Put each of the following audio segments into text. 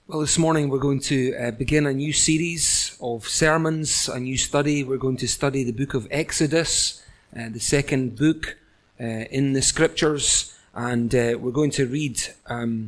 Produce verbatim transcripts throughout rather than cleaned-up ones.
Well, this morning we're going to uh, begin a new series of sermons, a new study. We're going to study the book of Exodus, uh, the second book uh, in the Scriptures, and uh, we're going to read um,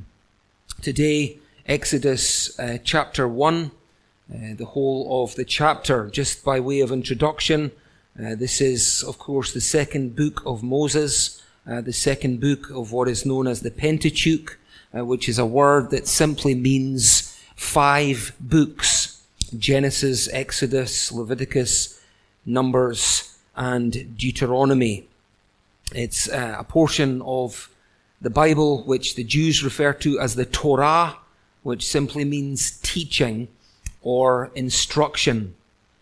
today Exodus uh, chapter one, uh, the whole of the chapter. Just by way of introduction, uh, this is, of course, the second book of Moses, uh, the second book of what is known as the Pentateuch, Uh, which is a word that simply means five books: Genesis, Exodus, Leviticus, Numbers, and Deuteronomy. It's uh, a portion of the Bible which the Jews refer to as the Torah, which simply means teaching or instruction.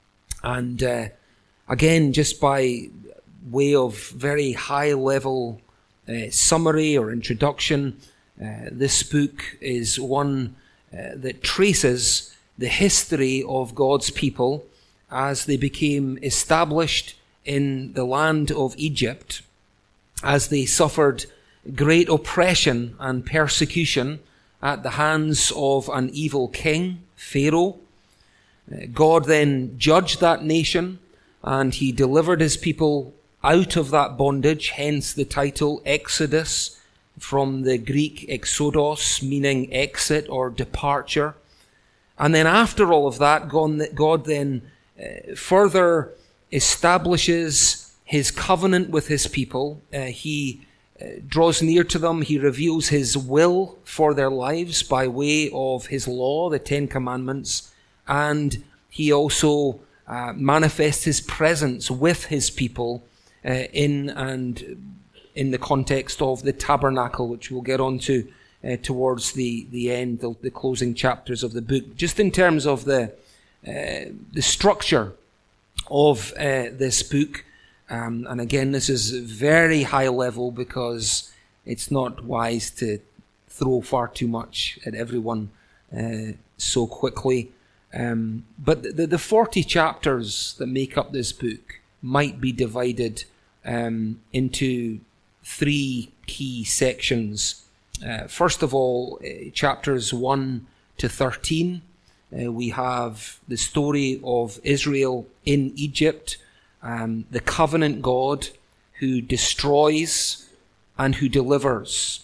And uh, again, just by way of very high-level uh, summary or introduction, Uh, this book is one uh, that traces the history of God's people as they became established in the land of Egypt, as they suffered great oppression and persecution at the hands of an evil king, Pharaoh. Uh, God then judged that nation, and he delivered his people out of that bondage, hence the title Exodus, from the Greek exodos, meaning exit or departure. And then after all of that, God, God then uh, further establishes his covenant with his people. Uh, he uh, draws near to them. He reveals his will for their lives by way of his law, the Ten Commandments. And he also uh, manifests his presence with his people uh, in and in the context of the tabernacle, which we'll get on to uh, towards the, the end, the, the closing chapters of the book. Just in terms of the uh, the structure of uh, this book, um, and again, this is very high level because it's not wise to throw far too much at everyone uh, so quickly. Um, but the, the forty chapters that make up this book might be divided um, into three key sections. Uh, first of all, uh, chapters one to thirteen, uh, we have the story of Israel in Egypt, um, the covenant God who destroys and who delivers.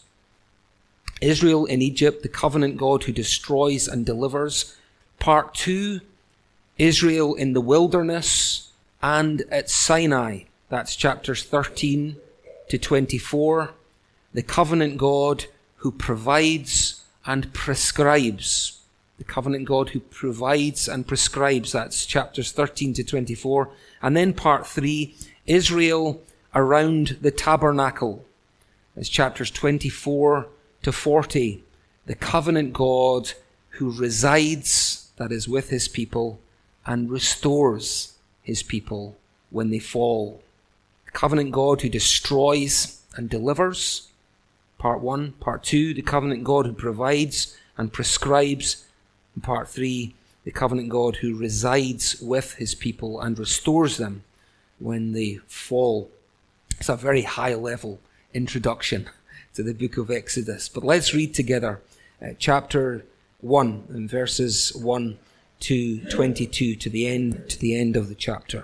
Israel in Egypt, the covenant God who destroys and delivers. Part two, Israel in the wilderness and at Sinai. That's chapters thirteen to twenty-four, the covenant God who provides and prescribes. The covenant God who provides and prescribes, that's chapters thirteen to twenty-four. And then part three, Israel around the tabernacle. That's chapters twenty-four to forty, the covenant God who resides, that is with his people, and restores his people when they fall. Covenant God who destroys and delivers, part one. Part two, the covenant God who provides and prescribes. And part three, the covenant God who resides with his people and restores them when they fall. It's a very high level introduction to the book of Exodus. But let's read together uh, chapter one and verses one to twenty-two to the end, to the end of the chapter.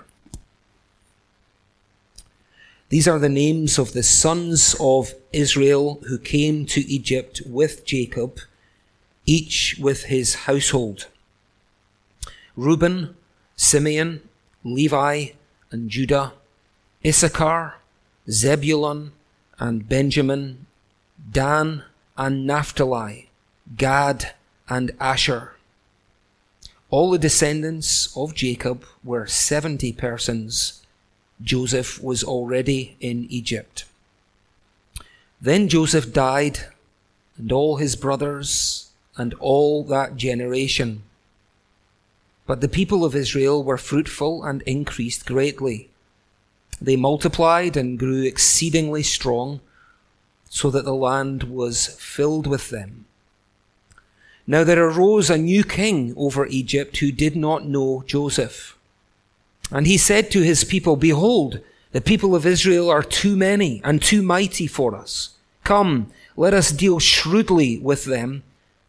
These are the names of the sons of Israel who came to Egypt with Jacob, each with his household: Reuben, Simeon, Levi, and Judah, Issachar, Zebulun, and Benjamin, Dan and Naphtali, Gad and Asher. All the descendants of Jacob were seventy persons. Joseph was already in Egypt. Then Joseph died, and all his brothers, and all that generation. But the people of Israel were fruitful and increased greatly. They multiplied and grew exceedingly strong, so that the land was filled with them. Now there arose a new king over Egypt who did not know Joseph. And he said to his people, "Behold, the people of Israel are too many and too mighty for us. Come, let us deal shrewdly with them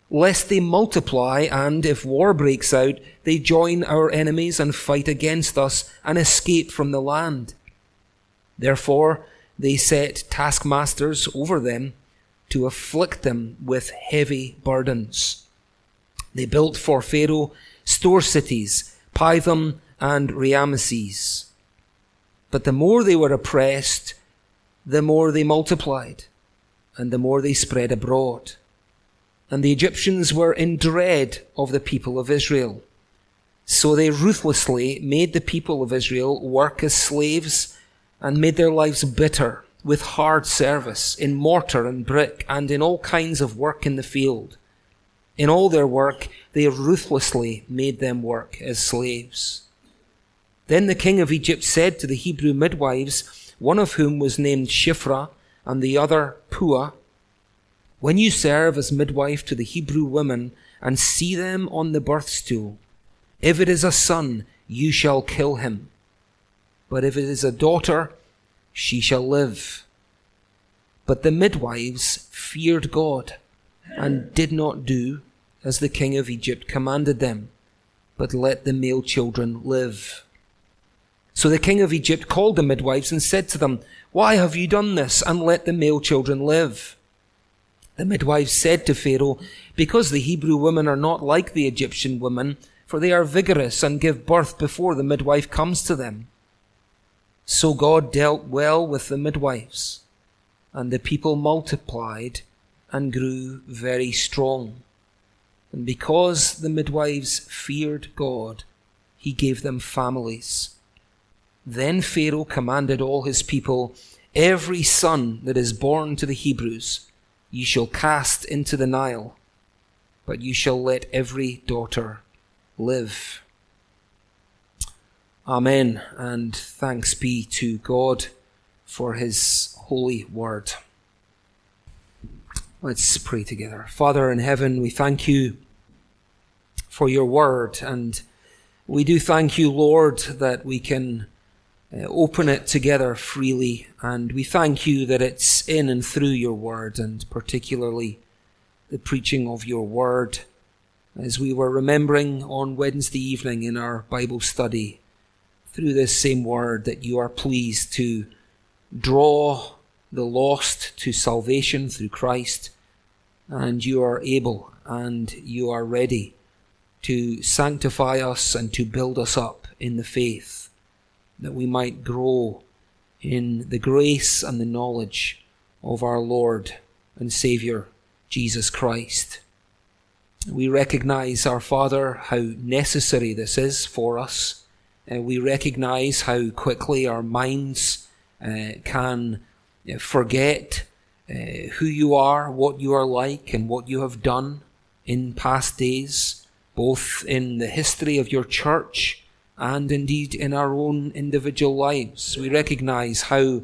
lest they multiply and, if war breaks out, they join our enemies and fight against us and escape from the land. Therefore, they set taskmasters over them to afflict them with heavy burdens. They built for Pharaoh store cities, Pithom and Raamses. But the more they were oppressed, the more they multiplied, and the more they spread abroad. And the Egyptians were in dread of the people of Israel. So they ruthlessly made the people of Israel work as slaves and made their lives bitter with hard service in mortar and brick and in all kinds of work in the field. In all their work, they ruthlessly made them work as slaves. Then the king of Egypt said to the Hebrew midwives, one of whom was named Shiphrah and the other Puah, when you serve as midwife to the Hebrew women and see them on the birth stool, if it is a son, you shall kill him. But if it is a daughter, she shall live. But the midwives feared God and did not do as the king of Egypt commanded them, but let the male children live. So the king of Egypt called the midwives and said to them, why have you done this and let the male children live? The midwives said to Pharaoh, because the Hebrew women are not like the Egyptian women, for they are vigorous and give birth before the midwife comes to them. So God dealt well with the midwives, and the people multiplied and grew very strong. And because the midwives feared God, he gave them families. Then Pharaoh commanded all his people, every son that is born to the Hebrews you shall cast into the Nile, but you shall let every daughter live. Amen, and thanks be to God for his holy word. Let's pray together. Father in heaven, we thank you for your word, and we do thank you, Lord, that we can uh, open it together freely, and we thank you that it's in and through your word, and particularly the preaching of your word, as we were remembering on Wednesday evening in our Bible study, through this same word, that you are pleased to draw the lost to salvation through Christ, and you are able and you are ready to sanctify us and to build us up in the faith, that we might grow in the grace and the knowledge of our Lord and Saviour, Jesus Christ. We recognize, our Father, how necessary this is for us. Uh, we recognize how quickly our minds uh, can uh, forget uh, who you are, what you are like, and what you have done in past days, both in the history of your church and indeed in our own individual lives. We recognize how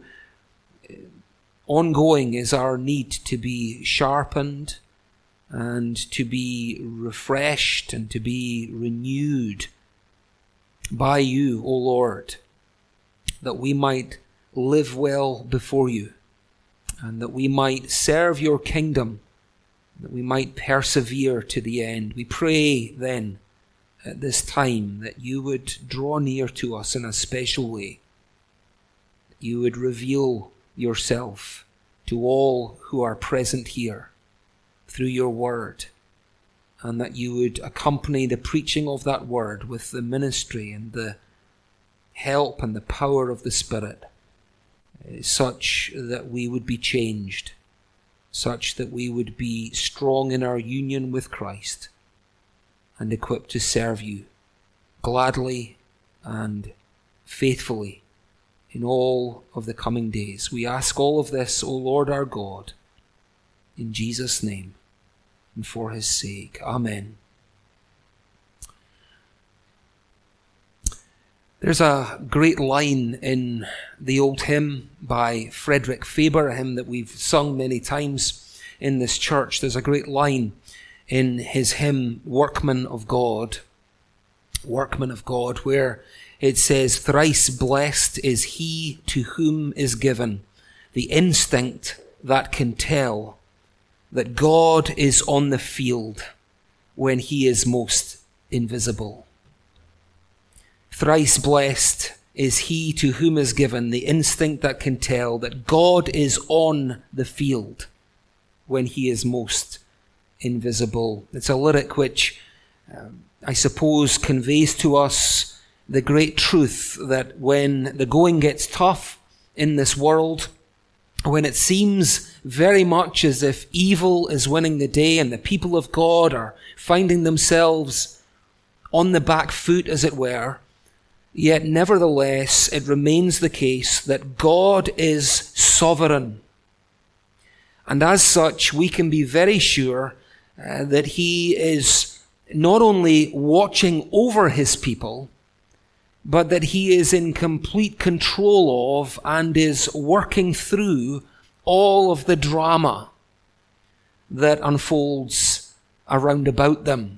ongoing is our need to be sharpened and to be refreshed and to be renewed by you, O Lord, that we might live well before you and that we might serve your kingdom, that we might persevere to the end. We pray then at this time that you would draw near to us in a special way, that you would reveal yourself to all who are present here through your word, and that you would accompany the preaching of that word with the ministry and the help and the power of the Spirit, such that we would be changed, such that we would be strong in our union with Christ and equipped to serve you gladly and faithfully in all of the coming days. We ask all of this, O Lord our God, in Jesus' name and for his sake. Amen. There's a great line in the old hymn by Frederick Faber, a hymn that we've sung many times in this church. There's a great line in his hymn, Workman of God, Workman of God, where it says, thrice blessed is he to whom is given the instinct that can tell that God is on the field when he is most invisible. Thrice blessed is he to whom is given the instinct that can tell that God is on the field when he is most invisible. It's a lyric which um, I suppose conveys to us the great truth that when the going gets tough in this world, when it seems very much as if evil is winning the day and the people of God are finding themselves on the back foot, as it were, yet nevertheless it remains the case that God is sovereign. And as such, we can be very sure uh, that he is not only watching over his people, but that he is in complete control of and is working through all of the drama that unfolds around about them.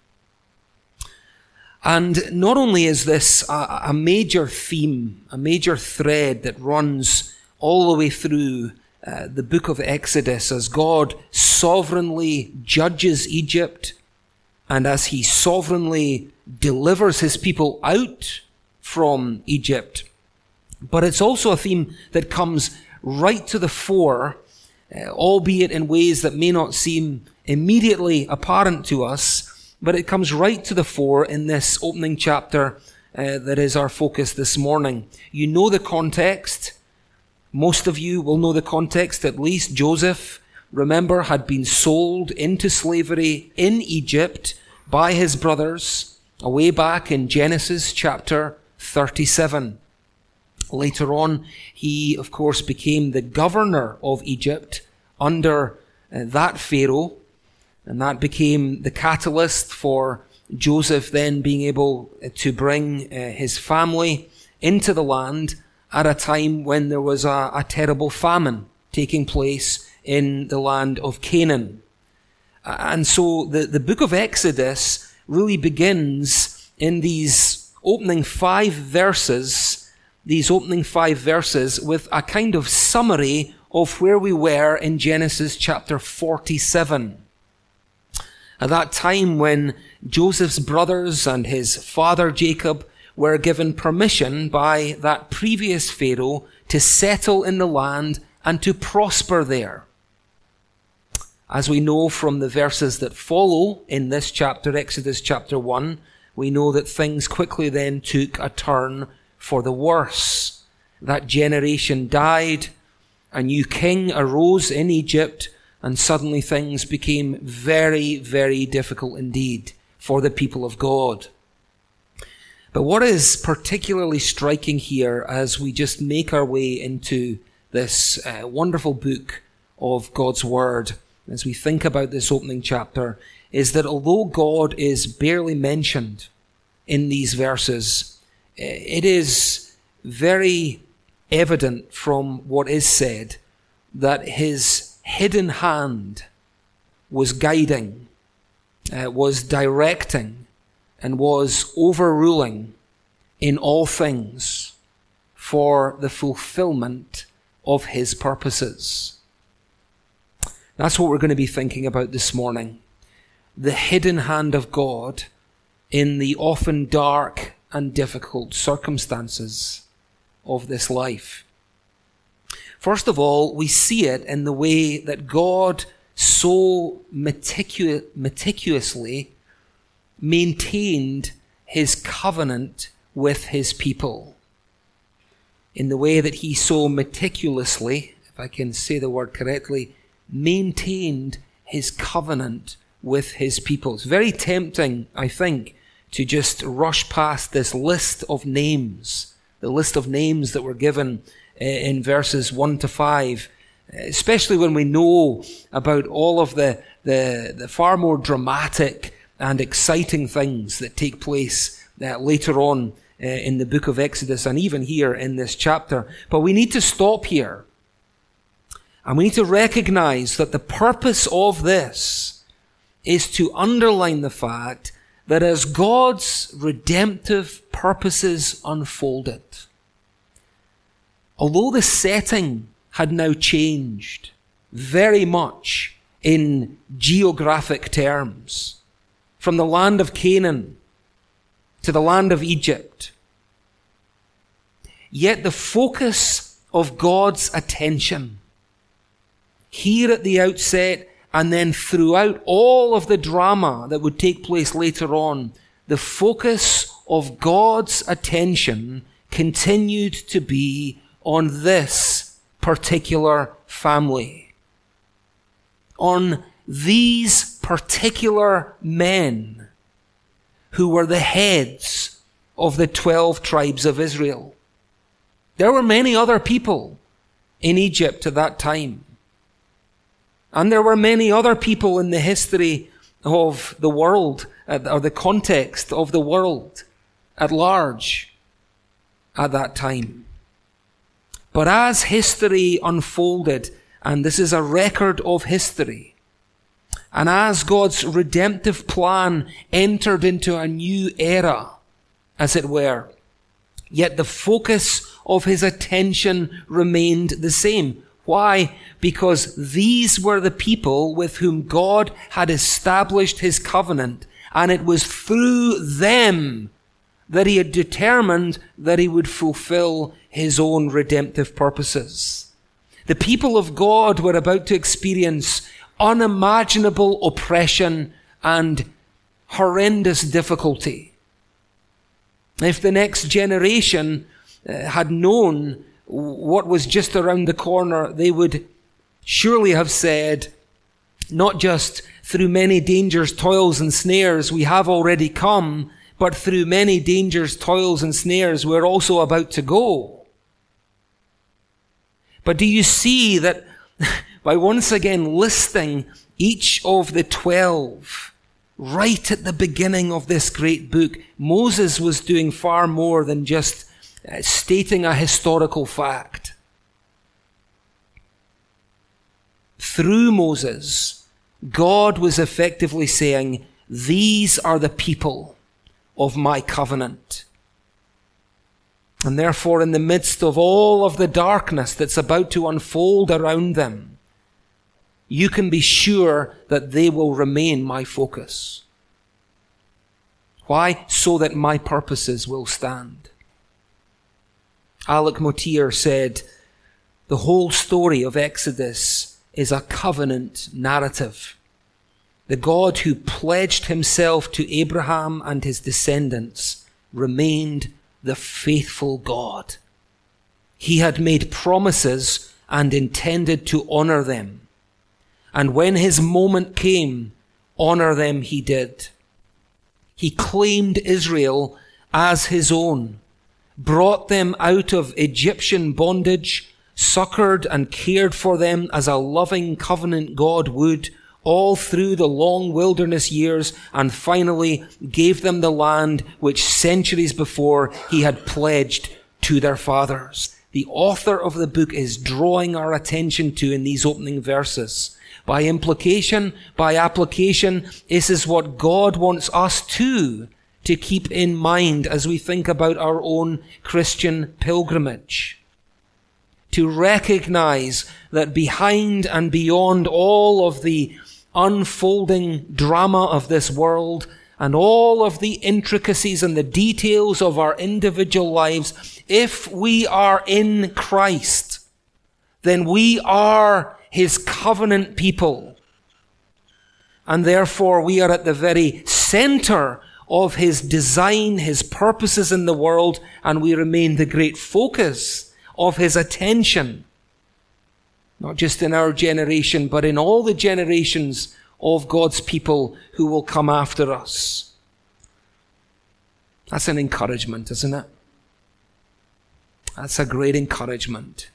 And not only is this a, a major theme, a major thread that runs all the way through uh, the book of Exodus as God sovereignly judges Egypt and as he sovereignly delivers his people out from Egypt. But it's also a theme that comes right to the fore, uh, albeit in ways that may not seem immediately apparent to us, but it comes right to the fore in this opening chapter uh, that is our focus this morning. You know the context. Most of you will know the context, at least. Joseph, remember, had been sold into slavery in Egypt by his brothers, away back in Genesis chapter thirty-seven. Later on, he, of course, became the governor of Egypt under uh, that Pharaoh, and that became the catalyst for Joseph then being able to bring uh, his family into the land at a time when there was a, a terrible famine taking place in the land of Canaan. And so the, the book of Exodus really begins in these opening five verses, these opening five verses with a kind of summary of where we were in Genesis chapter forty-seven. At that time when Joseph's brothers and his father Jacob were given permission by that previous Pharaoh to settle in the land and to prosper there. As we know from the verses that follow in this chapter, Exodus chapter one, we know that things quickly then took a turn for the worse. That generation died, a new king arose in Egypt, and suddenly things became very, very difficult indeed for the people of God. But what is particularly striking here as we just make our way into this uh, wonderful book of God's Word, as we think about this opening chapter, is that although God is barely mentioned in these verses, it is very evident from what is said that his hidden hand was guiding, uh, was directing, and was overruling in all things for the fulfillment of his purposes. That's what we're going to be thinking about this morning. The hidden hand of God in the often dark and difficult circumstances of this life. First of all, we see it in the way that God so meticu- meticulously maintained his covenant with his people. In the way that he so meticulously, if I can say the word correctly, maintained his covenant with his people. It's very tempting, I think, to just rush past this list of names, the list of names that were given in verses one to five, especially when we know about all of the, the, the far more dramatic and exciting things that take place uh, later on uh, in the book of Exodus and even here in this chapter. But we need to stop here. And we need to recognize that the purpose of this is to underline the fact that as God's redemptive purposes unfolded, although the setting had now changed very much in geographic terms, from the land of Canaan to the land of Egypt. Yet the focus of God's attention here at the outset and then throughout all of the drama that would take place later on, the focus of God's attention continued to be on this particular family, on these particular men who were the heads of the twelve tribes of Israel. There were many other people in Egypt at that time. And there were many other people in the history of the world, or the context of the world at large at that time. But as history unfolded, and this is a record of history, and as God's redemptive plan entered into a new era, as it were, yet the focus of his attention remained the same. Why? Because these were the people with whom God had established his covenant, and it was through them that he had determined that he would fulfill his own redemptive purposes. The people of God were about to experience unimaginable oppression and horrendous difficulty. If the next generation uh, had known what was just around the corner, they would surely have said, not just through many dangers, toils, and snares we have already come, but through many dangers, toils, and snares we're also about to go. But do you see that by once again listing each of the twelve right at the beginning of this great book, Moses was doing far more than just stating a historical fact. Through Moses, God was effectively saying, these are the people of my covenant. And therefore, in the midst of all of the darkness that's about to unfold around them, you can be sure that they will remain my focus. Why? So that my purposes will stand. Alec Motyer said, the whole story of Exodus is a covenant narrative. The God who pledged himself to Abraham and his descendants remained the faithful God. He had made promises and intended to honor them. And when his moment came, honor them he did. He claimed Israel as his own, brought them out of Egyptian bondage, succored and cared for them as a loving covenant God would, all through the long wilderness years, and finally gave them the land which centuries before he had pledged to their fathers. The author of the book is drawing our attention to in these opening verses. By implication, by application, this is what God wants us too to keep in mind as we think about our own Christian pilgrimage. To recognize that behind and beyond all of the unfolding drama of this world and all of the intricacies and the details of our individual lives, if we are in Christ, then we are his covenant people. And therefore we are at the very center of his design, his purposes in the world, and we remain the great focus of his attention. Not just in our generation, but in all the generations of God's people who will come after us. That's an encouragement, isn't it? That's a great encouragement.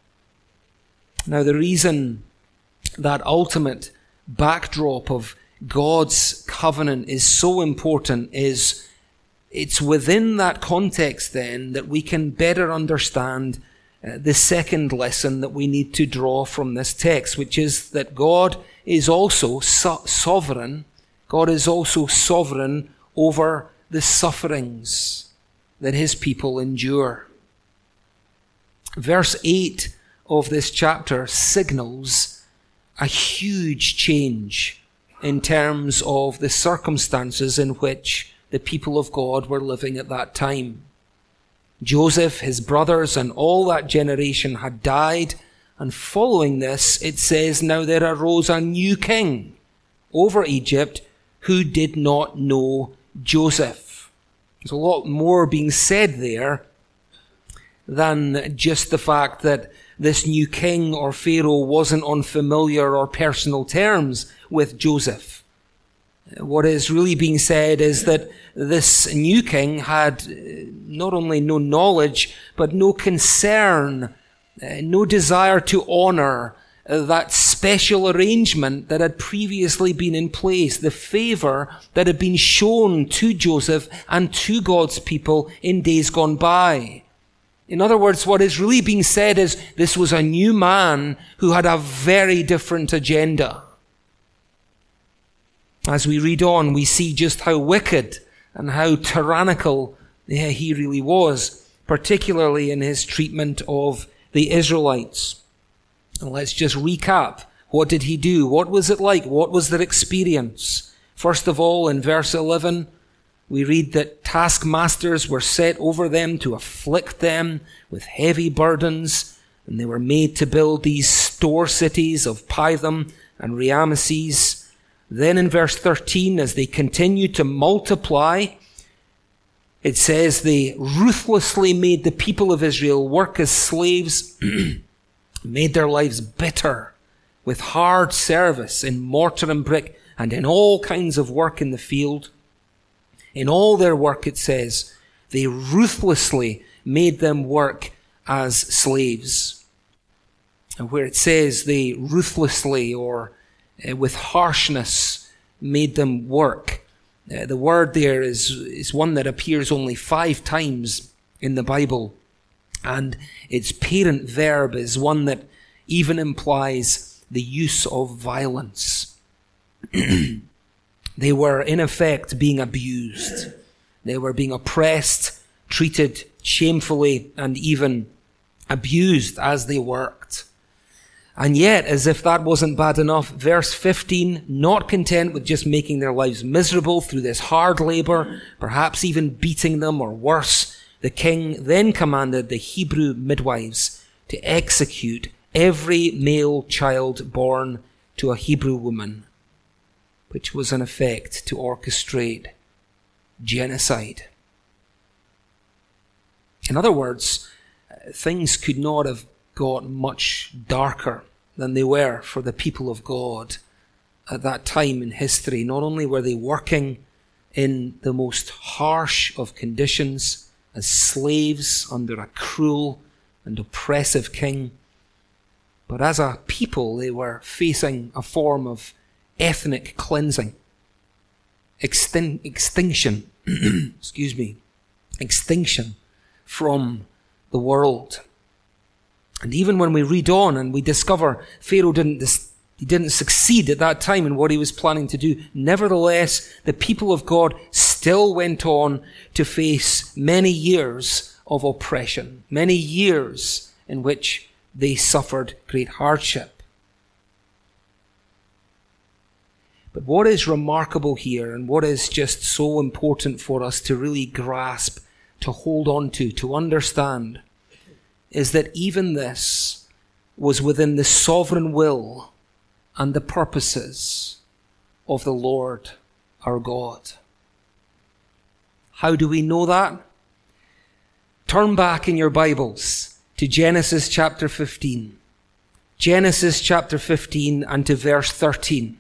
Now, the reason that ultimate backdrop of God's covenant is so important is it's within that context then that we can better understand uh, the second lesson that we need to draw from this text, which is that God is also so- sovereign. God is also sovereign over the sufferings that his people endure. Verse eight of this chapter signals a huge change in terms of the circumstances in which the people of God were living at that time. Joseph, his brothers, and all that generation had died, and following this, it says, now there arose a new king over Egypt who did not know Joseph. There's a lot more being said there than just the fact that this new king or Pharaoh wasn't on familiar or personal terms with Joseph. What is really being said is that this new king had not only no knowledge, but no concern, no desire to honor that special arrangement that had previously been in place, the favor that had been shown to Joseph and to God's people in days gone by. In other words, what is really being said is this was a new man who had a very different agenda. As we read on, we see just how wicked and how tyrannical he really was, particularly in his treatment of the Israelites. And let's just recap. What did he do? What was it like? What was their experience? First of all, in verse eleven, we read that taskmasters were set over them to afflict them with heavy burdens, and they were made to build these store cities of Pithom and Raamses. Then in verse thirteen, as they continued to multiply, it says they ruthlessly made the people of Israel work as slaves, made their lives bitter with hard service in mortar and brick and in all kinds of work in the field. In all their work, it says, they ruthlessly made them work as slaves. And where it says they ruthlessly or uh, with harshness made them work, uh, the word there is, is one that appears only five times in the Bible. And its parent verb is one that even implies the use of violence. They were, in effect, being abused. They were being oppressed, treated shamefully, and even abused as they worked. And yet, as if that wasn't bad enough, verse fifteen, not content with just making their lives miserable through this hard labor, perhaps even beating them or worse, the king then commanded the Hebrew midwives to execute every male child born to a Hebrew woman, which was in effect to orchestrate genocide. In other words, things could not have got much darker than they were for the people of God at that time in history. Not only were they working in the most harsh of conditions as slaves under a cruel and oppressive king, but as a people they were facing a form of ethnic cleansing, extin- extinction, excuse me, extinction from the world. And even when we read on and we discover Pharaoh didn't dis- he didn't succeed at that time in what he was planning to do, nevertheless, the people of God still went on to face many years of oppression, many years in which they suffered great hardship. But what is remarkable here, and what is just so important for us to really grasp, to hold on to, to understand, is that even this was within the sovereign will and the purposes of the Lord our God. How do we know that? Turn back in your Bibles to Genesis chapter fifteen. Genesis chapter fifteen and to verse thirteen.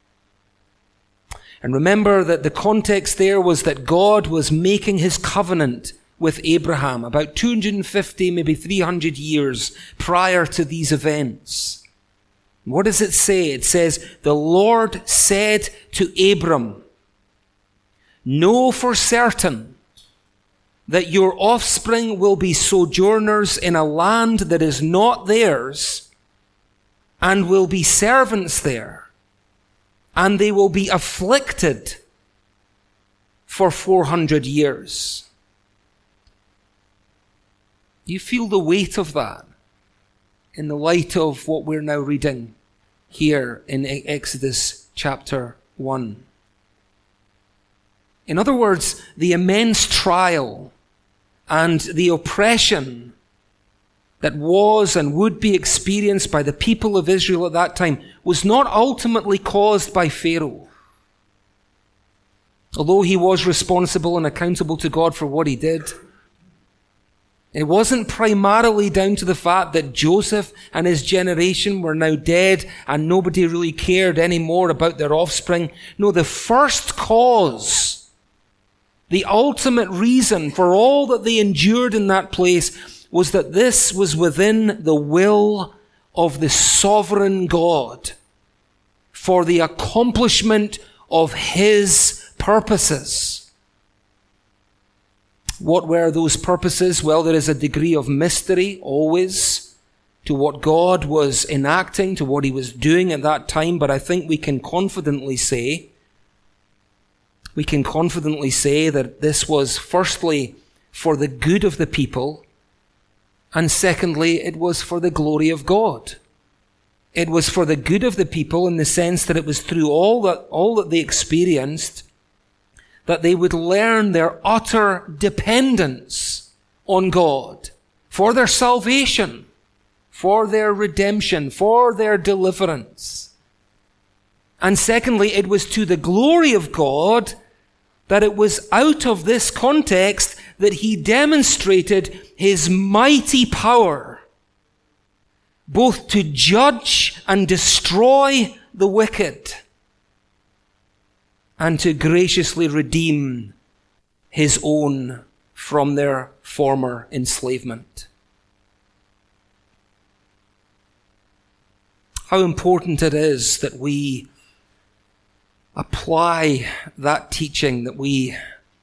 And remember that the context there was that God was making his covenant with Abraham about two hundred fifty, maybe three hundred years prior to these events. What does it say? It says, the Lord said to Abram, know for certain that your offspring will be sojourners in a land that is not theirs, and will be servants there, and they will be afflicted for four hundred years. Do you feel the weight of that in the light of what we're now reading here in Exodus chapter one. In other words, the immense trial and the oppression that was and would be experienced by the people of Israel at that time was not ultimately caused by Pharaoh. Although he was responsible and accountable to God for what he did, it wasn't primarily down to the fact that Joseph and his generation were now dead and nobody really cared anymore about their offspring. No, the first cause, the ultimate reason for all that they endured in that place was that this was within the will of the sovereign God for the accomplishment of his purposes. What were those purposes? Well, there is a degree of mystery always to what God was enacting, to what he was doing at that time, but I think we can confidently say, we can confidently say that this was firstly for the good of the people, and secondly, it was for the glory of God. It was for the good of the people in the sense that it was through all that, all that they experienced that they would learn their utter dependence on God for their salvation, for their redemption, for their deliverance. And secondly, it was to the glory of God that it was out of this context that he demonstrated his mighty power, both to judge and destroy the wicked, and to graciously redeem his own from their former enslavement. How important it is that we apply that teaching, that we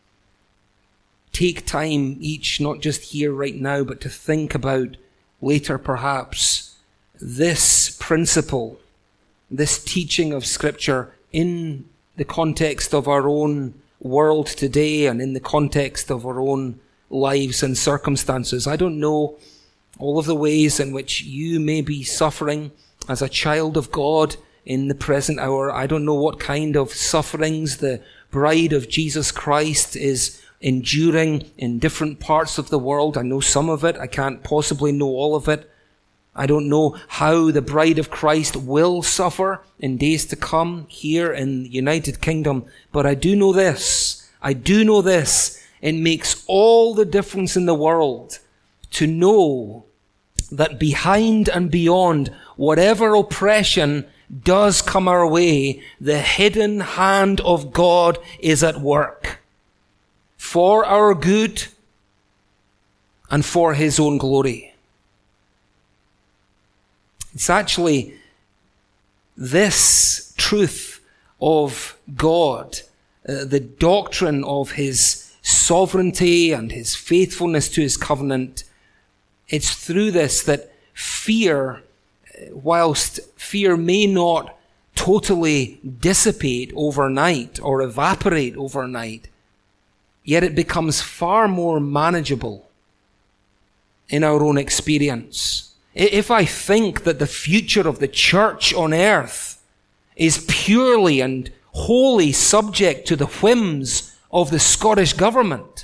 take time each, not just here right now, but to think about later perhaps this principle, this teaching of Scripture in the context of our own world today and in the context of our own lives and circumstances. I don't know all of the ways in which you may be suffering as a child of God in the present hour. I don't know what kind of sufferings the bride of Jesus Christ is enduring in different parts of the world. I know some of it. I can't possibly know all of it. I don't know how the bride of Christ will suffer in days to come here in the United Kingdom. But I do know this. I do know this. It makes all the difference in the world to know that behind and beyond whatever oppression does come our way, the hidden hand of God is at work for our good and for his own glory. It's actually this truth of God, uh, the doctrine of his sovereignty and his faithfulness to his covenant. It's through this that fear, whilst fear may not totally dissipate overnight or evaporate overnight, yet it becomes far more manageable in our own experience. If I think that the future of the church on earth is purely and wholly subject to the whims of the Scottish government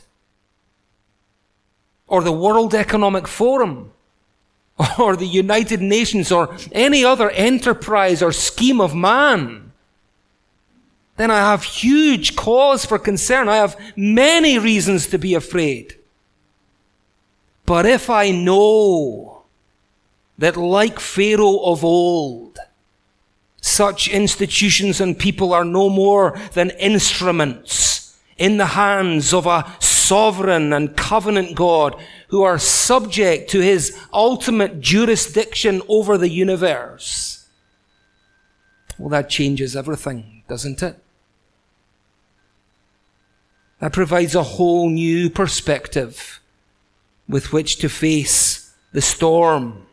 or the World Economic Forum or the United Nations or any other enterprise or scheme of man, then I have huge cause for concern. I have many reasons to be afraid. But if I know that like Pharaoh of old, such institutions and people are no more than instruments in the hands of a sovereign and covenant God who are subject to his ultimate jurisdiction over the universe, well, that changes everything, doesn't it? That provides a whole new perspective with which to face the storm.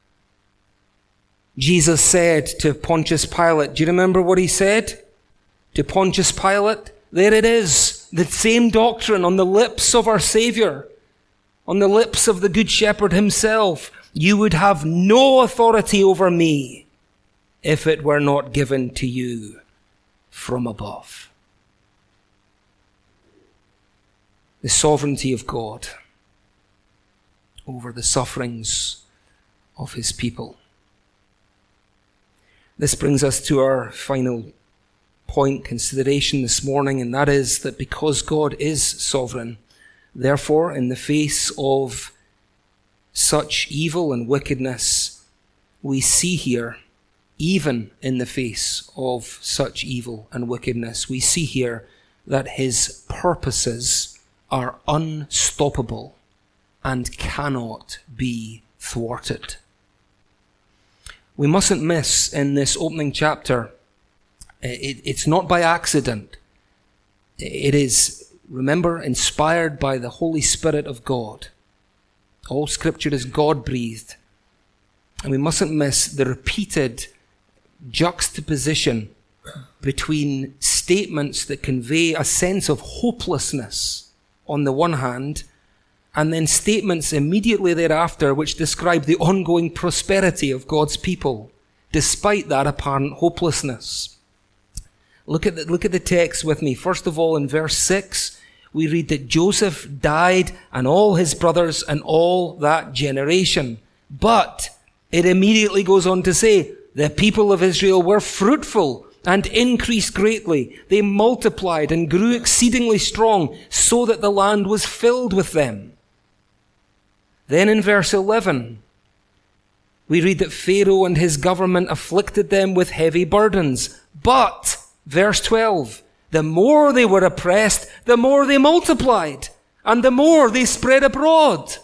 Jesus said to Pontius Pilate, do you remember what he said to Pontius Pilate? There it is, the same doctrine on the lips of our Savior, on the lips of the Good Shepherd himself. You would have no authority over me if it were not given to you from above. The sovereignty of God over the sufferings of his people. This brings us to our final point consideration this morning, and that is that because God is sovereign, therefore, in the face of such evil and wickedness, we see here, even in the face of such evil and wickedness, we see here that his purposes are unstoppable and cannot be thwarted. We mustn't miss in this opening chapter, it, it's not by accident. It is, remember, inspired by the Holy Spirit of God. All scripture is God-breathed. And we mustn't miss the repeated juxtaposition between statements that convey a sense of hopelessness on the one hand, and then statements immediately thereafter which describe the ongoing prosperity of God's people, despite that apparent hopelessness. Look at the, look at the text with me. First of all, in verse six, we read that Joseph died and all his brothers and all that generation. But it immediately goes on to say, the people of Israel were fruitful and increased greatly. They multiplied and grew exceedingly strong, so that the land was filled with them. Then in verse eleven, we read that Pharaoh and his government afflicted them with heavy burdens. But, verse twelve, the more they were oppressed, the more they multiplied, and the more they spread abroad.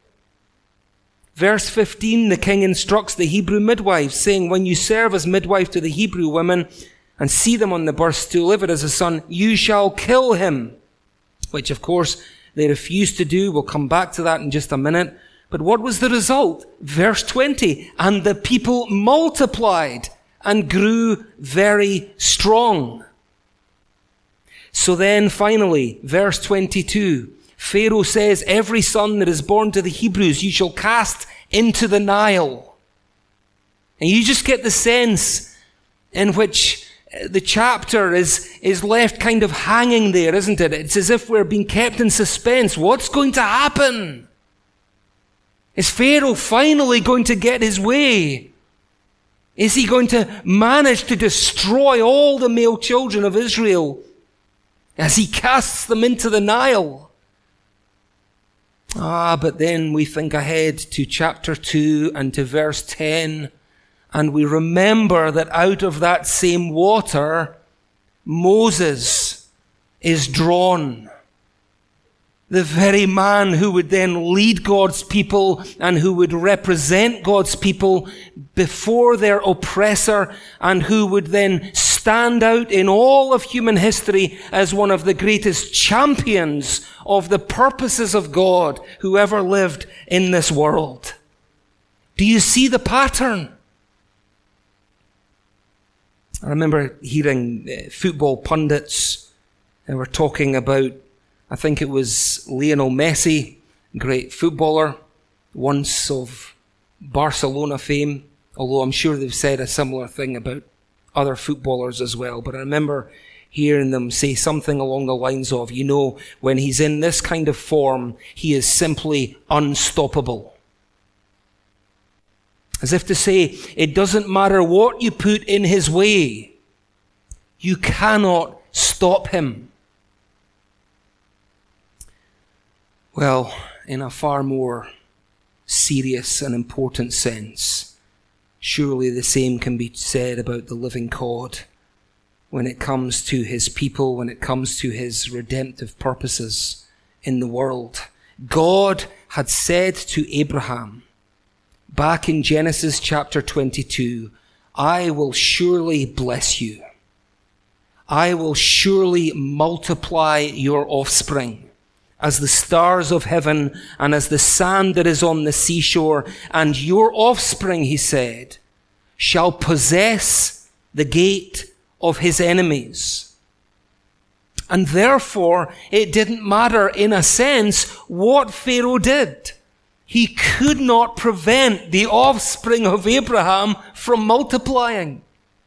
Verse fifteen, the king instructs the Hebrew midwives, saying, when you serve as midwife to the Hebrew women and see them on the birth stool, if it is a son, you shall kill him. Which, of course, they refused to do. We'll come back to that in just a minute. But what was the result? Verse twenty, and the people multiplied and grew very strong. So then, finally, verse twenty-two, Pharaoh says, every son that is born to the Hebrews you shall cast into the Nile. And you just get the sense in which the chapter is, is left kind of hanging there, isn't it? It's as if we're being kept in suspense. What's going to happen? Is Pharaoh finally going to get his way? Is he going to manage to destroy all the male children of Israel as he casts them into the Nile? Ah, but then we think ahead to chapter two and to verse ten, and we remember that out of that same water, Moses is drawn. The very man who would then lead God's people and who would represent God's people before their oppressor, and who would then stand out in all of human history as one of the greatest champions of the purposes of God who ever lived in this world. Do you see the pattern? I remember hearing football pundits who were talking about, I think it was Lionel Messi, great footballer, once of Barcelona fame, although I'm sure they've said a similar thing about other footballers as well. But I remember hearing them say something along the lines of, you know, when he's in this kind of form, he is simply unstoppable. As if to say, it doesn't matter what you put in his way, you cannot stop him. Well, in a far more serious and important sense, surely the same can be said about the living God when it comes to his people, when it comes to his redemptive purposes in the world. God had said to Abraham, back in Genesis chapter twenty-two, I will surely bless you. I will surely multiply your offspring as the stars of heaven and as the sand that is on the seashore. And your offspring, he said, shall possess the gate of his enemies. And therefore, it didn't matter, in a sense, what Pharaoh did. He could not prevent the offspring of Abraham from multiplying.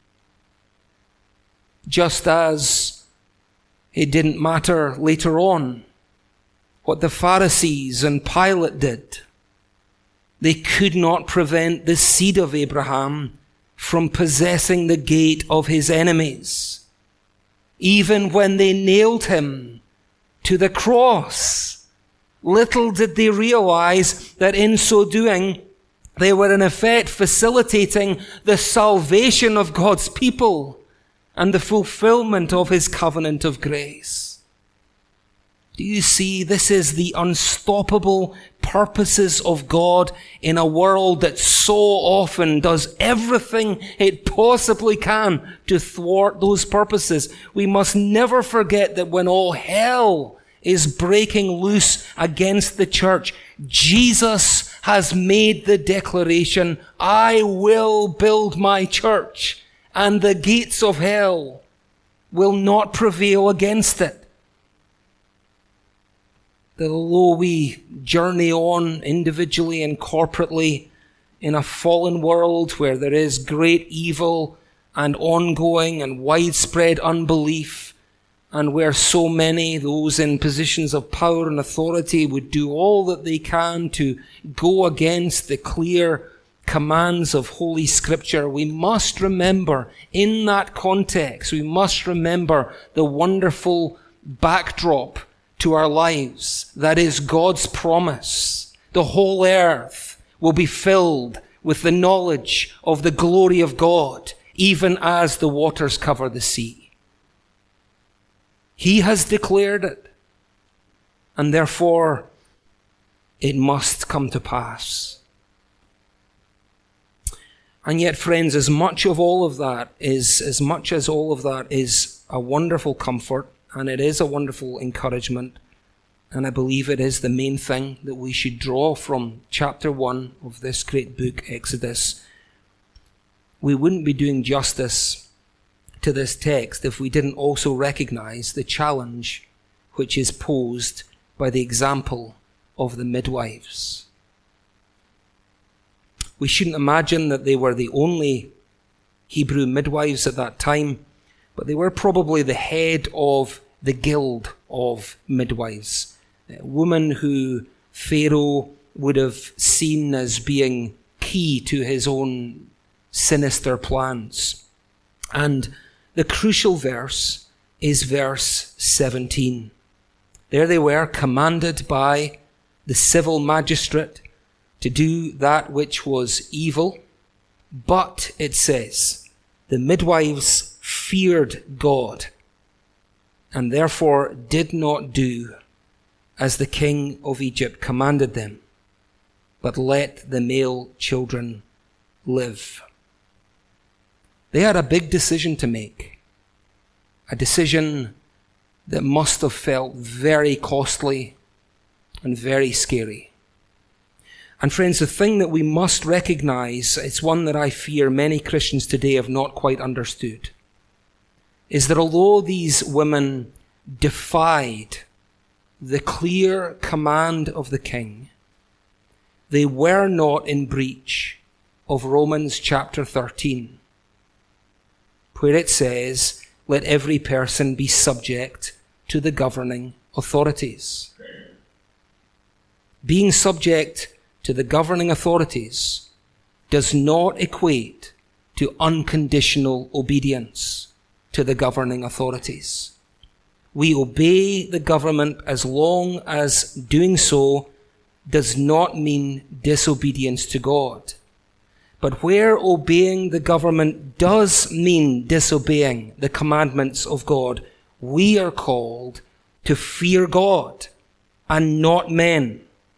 Just as it didn't matter later on what the Pharisees and Pilate did. They could not prevent the seed of Abraham from possessing the gate of his enemies. Even when they nailed him to the cross, little did they realize that in so doing, they were in effect facilitating the salvation of God's people and the fulfillment of his covenant of grace. Do you see, this is the unstoppable purposes of God in a world that so often does everything it possibly can to thwart those purposes. We must never forget that when all hell is breaking loose against the church, Jesus has made the declaration, I will build my church, and the gates of hell will not prevail against it. That although we journey on individually and corporately in a fallen world where there is great evil and ongoing and widespread unbelief, and where so many, those in positions of power and authority, would do all that they can to go against the clear commands of Holy Scripture, we must remember, in that context, we must remember the wonderful backdrop to our lives. That is God's promise. The whole earth will be filled with the knowledge of the glory of God, even as the waters cover the sea. He has declared it, and therefore it must come to pass. And yet, friends, as much of all of that is, as much as all of that is a wonderful comfort, and it is a wonderful encouragement, and I believe it is the main thing that we should draw from chapter one of this great book, Exodus, we wouldn't be doing justice to this text if we didn't also recognize the challenge which is posed by the example of the midwives. We shouldn't imagine that they were the only Hebrew midwives at that time, but they were probably the head of the guild of midwives, a woman who Pharaoh would have seen as being key to his own sinister plans. And the crucial verse is verse seventeen. There they were, commanded by the civil magistrate to do that which was evil, but, it says, the midwives feared God, and therefore did not do as the king of Egypt commanded them, but let the male children live. They had a big decision to make, a decision that must have felt very costly and very scary. And friends, the thing that we must recognize, it's one that I fear many Christians today have not quite understood, is that although these women defied the clear command of the king, they were not in breach of Romans chapter thirteen, where it says, let every person be subject to the governing authorities. Being subject to the governing authorities does not equate to unconditional obedience to the governing authorities. We obey the government as long as doing so does not mean disobedience to God. But where obeying the government does mean disobeying the commandments of God, we are called to fear God and not men,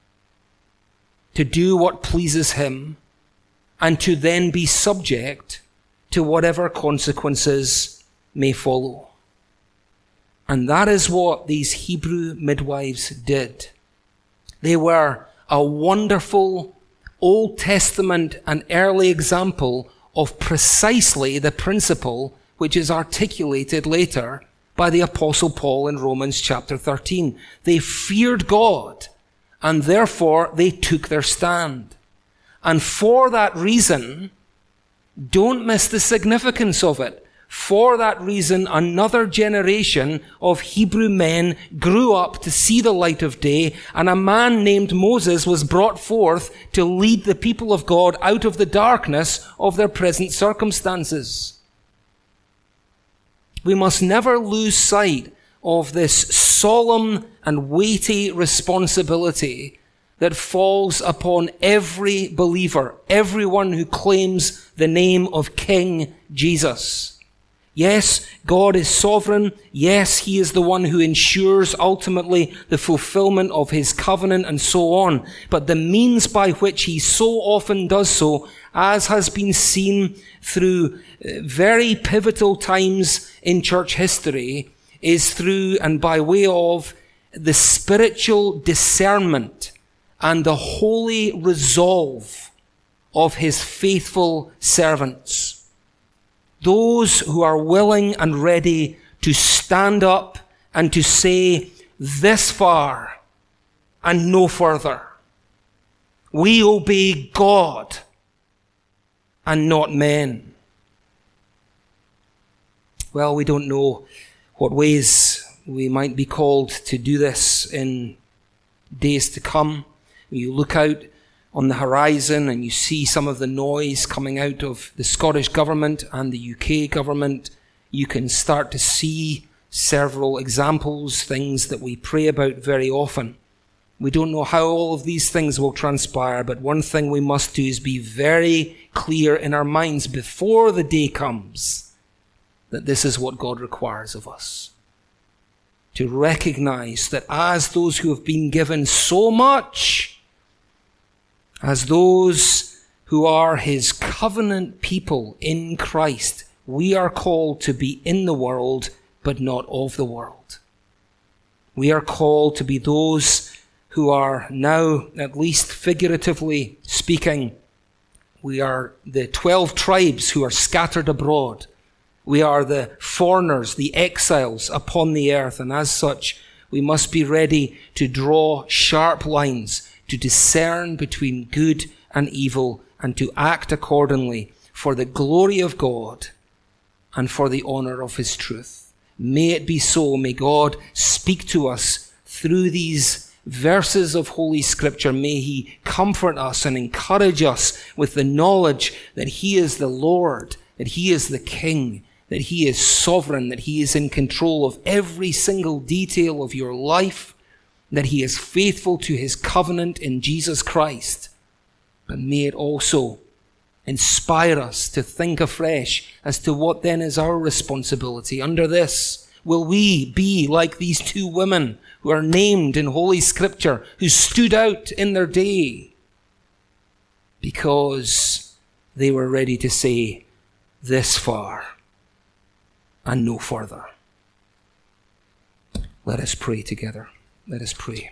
to do what pleases him, and to then be subject to whatever consequences may follow. And that is what these Hebrew midwives did. They were a wonderful Old Testament and early example of precisely the principle which is articulated later by the Apostle Paul in Romans chapter thirteen. They feared God and therefore they took their stand. And for that reason, don't miss the significance of it. For that reason, another generation of Hebrew men grew up to see the light of day, and a man named Moses was brought forth to lead the people of God out of the darkness of their present circumstances. We must never lose sight of this solemn and weighty responsibility that falls upon every believer, everyone who claims the name of King Jesus. Yes, God is sovereign. Yes, he is the one who ensures ultimately the fulfillment of his covenant and so on. But the means by which he so often does so, as has been seen through very pivotal times in church history, is through and by way of the spiritual discernment and the holy resolve of his faithful servants. Those who are willing and ready to stand up and to say, this far and no further. We obey God and not men. Well, we don't know what ways we might be called to do this in days to come. You look out on the horizon and you see some of the noise coming out of the Scottish government and the U K government. You can start to see several examples, things that we pray about very often. We don't know how all of these things will transpire, but one thing we must do is be very clear in our minds before the day comes that this is what God requires of us. To recognize that as those who have been given so much, as those who are his covenant people in Christ, we are called to be in the world, but not of the world. We are called to be those who are now, at least figuratively speaking, we are the twelve tribes who are scattered abroad. We are the foreigners, the exiles upon the earth, and as such, we must be ready to draw sharp lines, to discern between good and evil, and to act accordingly for the glory of God and for the honor of his truth. May it be so. May God speak to us through these verses of Holy Scripture. May he comfort us and encourage us with the knowledge that he is the Lord, that he is the King, that he is sovereign, that he is in control of every single detail of your life, that he is faithful to his covenant in Jesus Christ. But may it also inspire us to think afresh as to what then is our responsibility under this. Will we be like these two women who are named in Holy Scripture, who stood out in their day because they were ready to say, this far and no further? Let us pray together. Let us pray.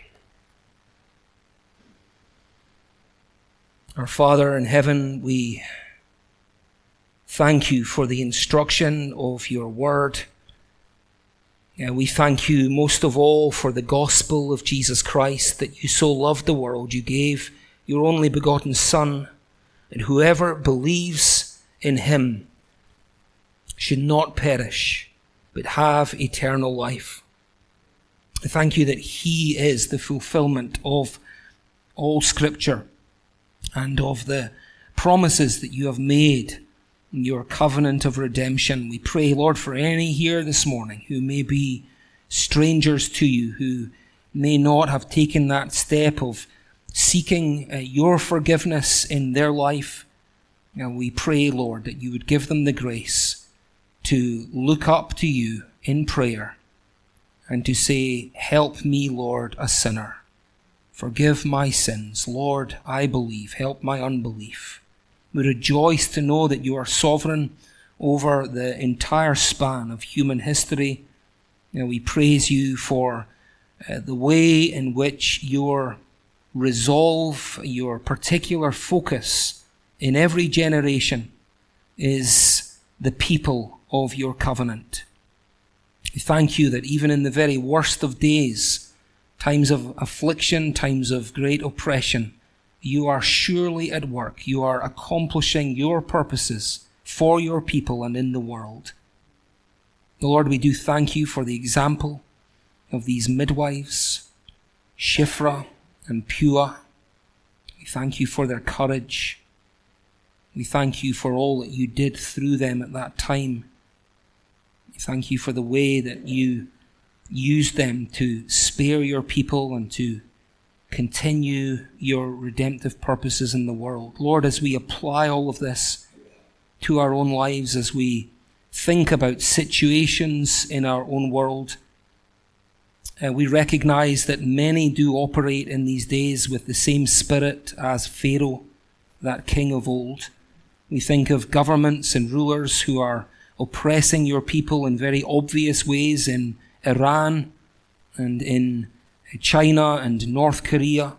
Our Father in heaven, we thank you for the instruction of your word. And we thank you most of all for the gospel of Jesus Christ, that you so loved the world, you gave your only begotten Son, and whoever believes in him should not perish, but have eternal life. I thank you that he is the fulfillment of all Scripture and of the promises that you have made in your covenant of redemption. We pray, Lord, for any here this morning who may be strangers to you, who may not have taken that step of seeking uh, your forgiveness in their life. And we pray, Lord, that you would give them the grace to look up to you in prayer and to say, help me, Lord, a sinner. Forgive my sins. Lord, I believe. Help my unbelief. We rejoice to know that you are sovereign over the entire span of human history. And we praise you for uh, the way in which your resolve, your particular focus in every generation is the people of your covenant. We thank you that even in the very worst of days, times of affliction, times of great oppression, you are surely at work. You are accomplishing your purposes for your people and in the world. Lord, we do thank you for the example of these midwives, Shiphrah and Puah. We thank you for their courage. We thank you for all that you did through them at that time. We thank you for the way that you used them to spare your people and to continue your redemptive purposes in the world. Lord, as we apply all of this to our own lives, as we think about situations in our own world, uh, we recognize that many do operate in these days with the same spirit as Pharaoh, that king of old. We think of governments and rulers who are oppressing your people in very obvious ways in Iran and in China and North Korea.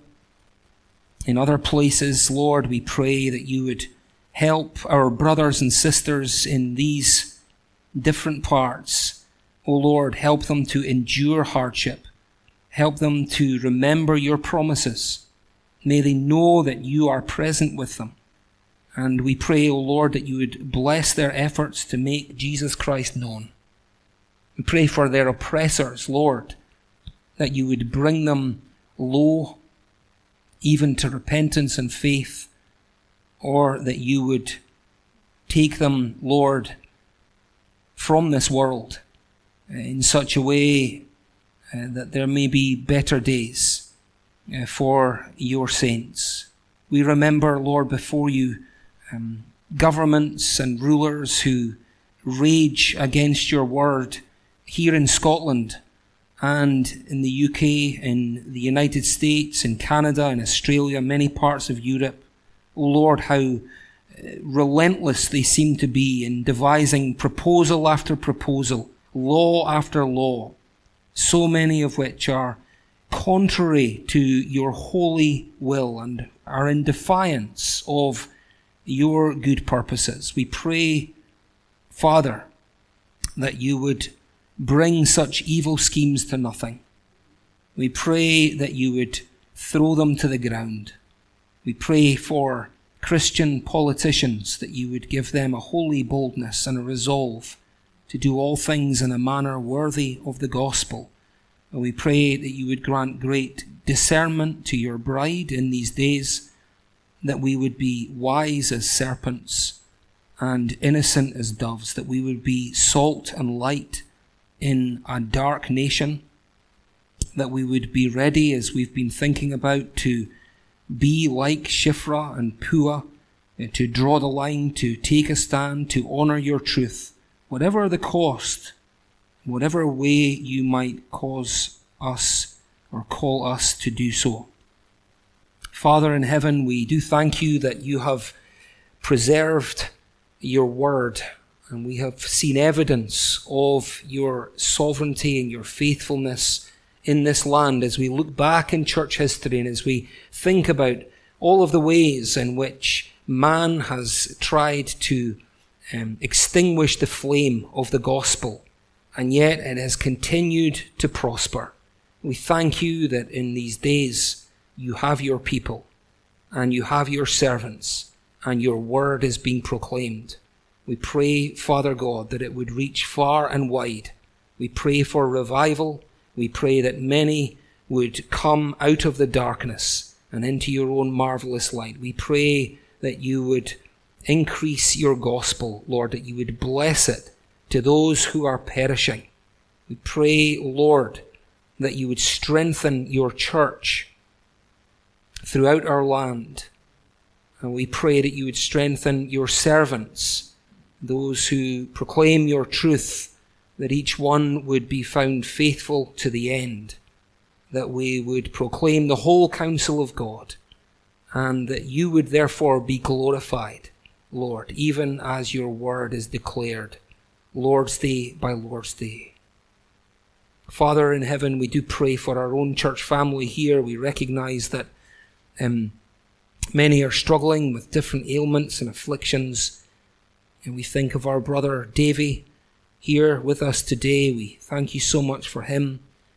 In other places, Lord, we pray that you would help our brothers and sisters in these different parts. O Lord, help them to endure hardship. Help them to remember your promises. May they know that you are present with them. And we pray, O Lord, that you would bless their efforts to make Jesus Christ known. We pray for their oppressors, Lord, that you would bring them low, even to repentance and faith, or that you would take them, Lord, from this world in such a way uh, that there may be better days uh, for your saints. We remember, Lord, before you, um, governments and rulers who rage against your word here in Scotland and in the U K, in the United States, in Canada, in Australia, many parts of Europe. O Lord, how relentless they seem to be in devising proposal after proposal, law after law, so many of which are contrary to your holy will and are in defiance of your good purposes. We pray, Father, that you would bring such evil schemes to nothing. We pray that you would throw them to the ground. We pray for Christian politicians that you would give them a holy boldness and a resolve to do all things in a manner worthy of the gospel. And we pray that you would grant great discernment to your bride in these days, that we would be wise as serpents and innocent as doves, that we would be salt and light in a dark nation, that we would be ready, as we've been thinking about, to be like Shiphrah and Puah, to draw the line, to take a stand, to honor your truth, whatever the cost, whatever way you might cause us or call us to do so. Father in heaven, we do thank you that you have preserved your word, and we have seen evidence of your sovereignty and your faithfulness in this land as we look back in church history and as we think about all of the ways in which man has tried to um, extinguish the flame of the gospel, and yet it has continued to prosper. We thank you that in these days you have your people and you have your servants and your word is being proclaimed. We pray, Father God, that it would reach far and wide. We pray for revival. We pray that many would come out of the darkness and into your own marvelous light. We pray that you would increase your gospel, Lord, that you would bless it to those who are perishing. We pray, Lord, that you would strengthen your church throughout our land. And we pray that you would strengthen your servants, those who proclaim your truth, that each one would be found faithful to the end, that we would proclaim the whole counsel of God, and that you would therefore be glorified, Lord, even as your word is declared, Lord's Day by Lord's Day. Father in heaven, we do pray for our own church family here. We recognize that um, many are struggling with different ailments and afflictions. And we think of our brother Davy here with us today. We thank you so much for him,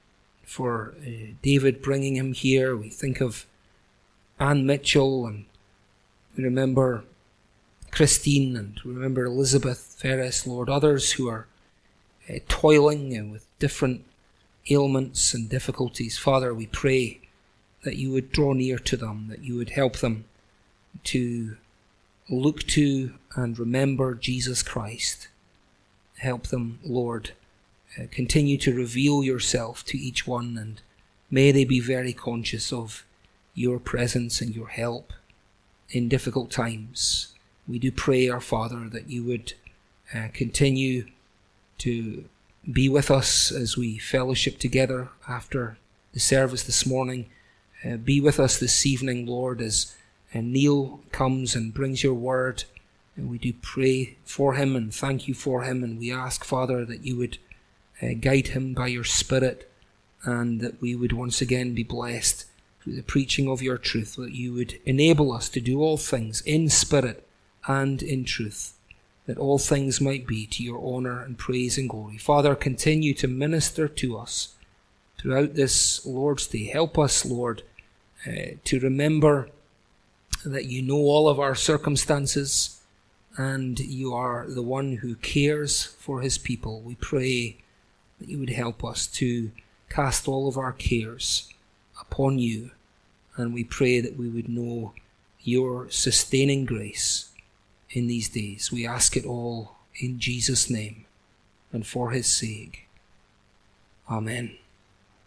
for uh, David bringing him here. We think of Anne Mitchell, and we remember Christine, and we remember Elizabeth Ferris, Lord, others who are uh, toiling uh, with different ailments and difficulties. Father, we pray that you would draw near to them, that you would help them to look to and remember Jesus Christ. Help them, Lord, uh, continue to reveal yourself to each one, and may they be very conscious of your presence and your help in difficult times. We do pray, our Father, that you would uh, continue to be with us as we fellowship together after the service this morning. Uh, be with us this evening, Lord, as uh, Neil comes and brings your word. And we do pray for him and thank you for him. And we ask, Father, that you would uh, guide him by your Spirit, and that we would once again be blessed through the preaching of your truth, that you would enable us to do all things in spirit and in truth, that all things might be to your honour and praise and glory. Father, continue to minister to us throughout this Lord's Day. Help us, Lord, uh, to remember that you know all of our circumstances, and you are the one who cares for his people. We pray that you would help us to cast all of our cares upon you, and we pray that we would know your sustaining grace in these days. We ask it all in Jesus' name and for his sake. Amen.